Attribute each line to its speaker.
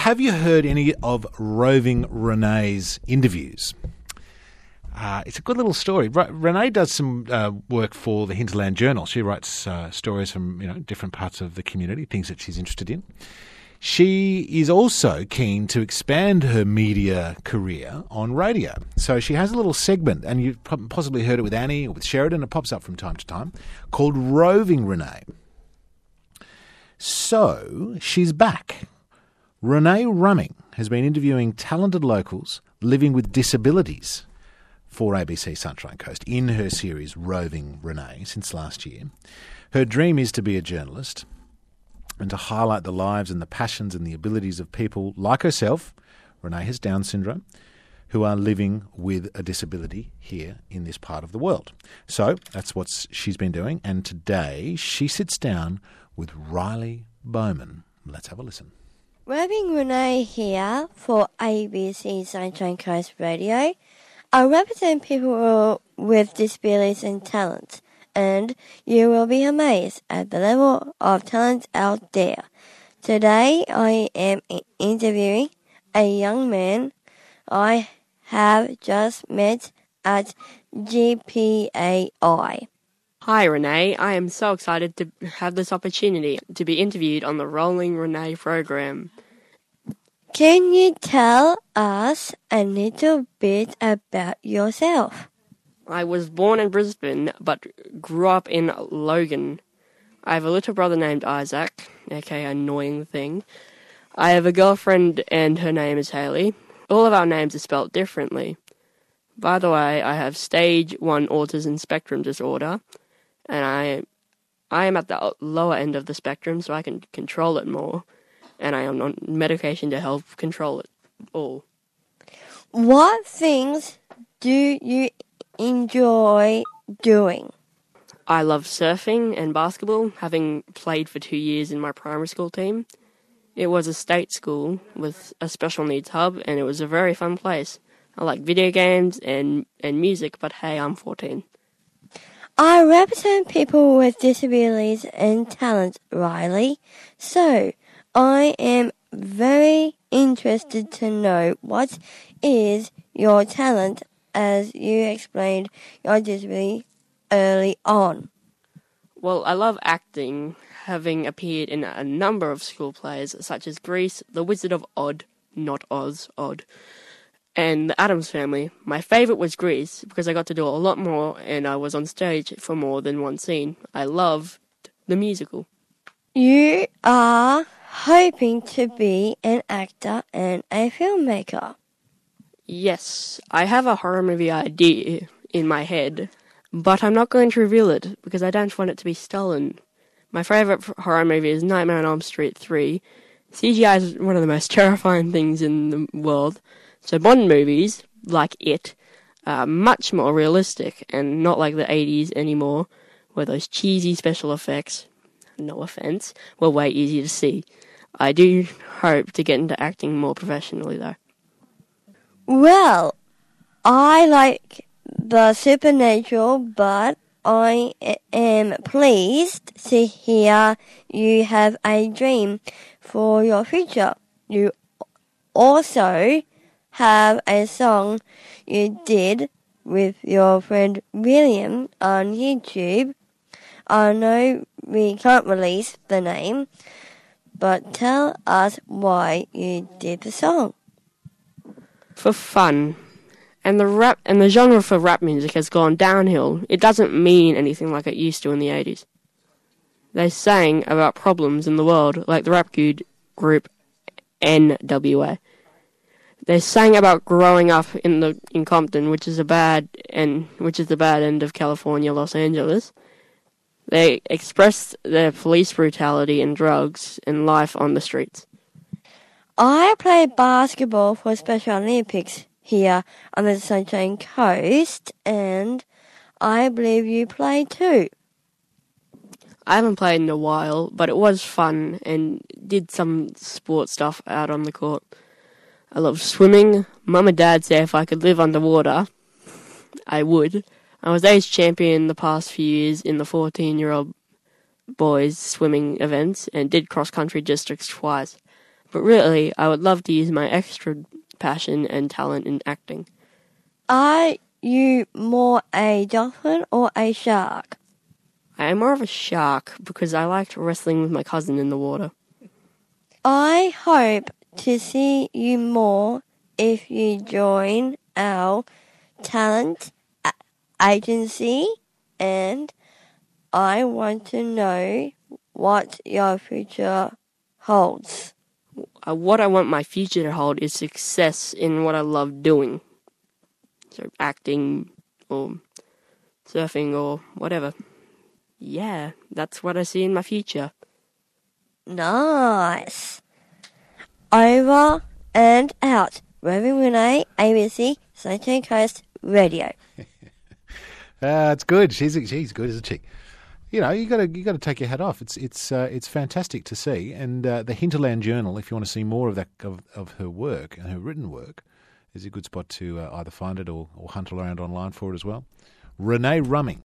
Speaker 1: have you heard any of Roving Renee's interviews? It's a good little story. Renee does some work for the Hinterland Journal. She writes stories from different parts of the community, things that she's interested in. She is also keen to expand her media career on radio. So she has a little segment, and you've possibly heard it with Annie or with Sheridan. It pops up from time to time, called Roving Renee. So she's back. Renee Rumming has been interviewing talented locals living with disabilities for ABC Sunshine Coast in her series Roving Renee since last year. Her dream is to be a journalist and to highlight the lives and the passions and the abilities of people like herself, Renee has Down syndrome, who are living with a disability here in this part of the world. So that's what she's been doing, and today she sits down with Riley Bowman. Let's have a listen.
Speaker 2: Roving Renee here for ABC Sunshine Coast Radio. I represent people with disabilities and talents, and you will be amazed at the level of talent out there. Today I am interviewing a young man I have just met at GPAI.
Speaker 3: Hi Renee, I am so excited to have this opportunity to be interviewed on the Rolling Renee program.
Speaker 2: Can you tell us a little bit about yourself?
Speaker 3: I was born in Brisbane, but grew up in Logan. I have a little brother named Isaac, aka Annoying Thing. I have a girlfriend and her name is Hayley. All of our names are spelt differently. By the way, I have stage 1 autism spectrum disorder, and I am at the lower end of the spectrum, so I can control it more, and I am on medication to help control it all.
Speaker 2: What things do you enjoy doing?
Speaker 3: I love surfing and basketball, having played for 2 years in my primary school team. It was a state school with a special needs hub, and it was a very fun place. I like video games and music, but hey, I'm 14.
Speaker 2: I represent people with disabilities and talent, Riley. So, I am very interested to know what is your talent as you explained your disability early on.
Speaker 3: Well, I love acting, having appeared in a number of school plays such as Grease, The Wizard of Oz, not Oz, Odd, and The Addams Family. My favourite was Grease because I got to do a lot more and I was on stage for more than one scene. I loved the musical.
Speaker 2: You are hoping to be an actor and a filmmaker.
Speaker 3: Yes, I have a horror movie idea in my head, but I'm not going to reveal it because I don't want it to be stolen. My favourite horror movie is Nightmare on Elm Street 3. CGI is one of the most terrifying things in the world, so Bond movies, like It, are much more realistic and not like the 80s anymore, where those cheesy special effects, no offence, were way easier to see. I do hope to get into acting more professionally, though.
Speaker 2: Well, I like the supernatural, but I am pleased to hear you have a dream for your future. You also have a song you did with your friend William on YouTube. I know we can't release the name, but tell us why you did the song.
Speaker 3: For fun. And the genre for rap music has gone downhill. It doesn't mean anything like it used to in the 80s. They sang about problems in the world, like the rap group NWA. They sang about growing up in Compton, which is the bad end of California, Los Angeles. They expressed their police brutality and drugs and life on the streets.
Speaker 2: I play basketball for Special Olympics here on the Sunshine Coast, and I believe you play too.
Speaker 3: I haven't played in a while, but it was fun and did some sport stuff out on the court. I love swimming. Mum and Dad say if I could live underwater, I would. I was age champion the past few years in the 14-year-old boys swimming events and did cross-country districts twice. But really, I would love to use my extra passion and talent in acting.
Speaker 2: Are you more a dolphin or a shark?
Speaker 3: I am more of a shark because I liked wrestling with my cousin in the water.
Speaker 2: I hope to see you more if you join our talent agency, and I want to know what your future holds.
Speaker 3: What I want my future to hold is success in what I love doing. So acting or surfing or whatever. Yeah, that's what I see in my future.
Speaker 2: Nice. Over and out. Roving Renee, ABC, Sunshine Coast Radio.
Speaker 1: It's good. She's good, isn't she? You know, you got to take your hat off. It's fantastic to see. And the Hinterland Journal, if you want to see more of that of her work and her written work, is a good spot to either find it or hunt around online for it as well. Renee Rumming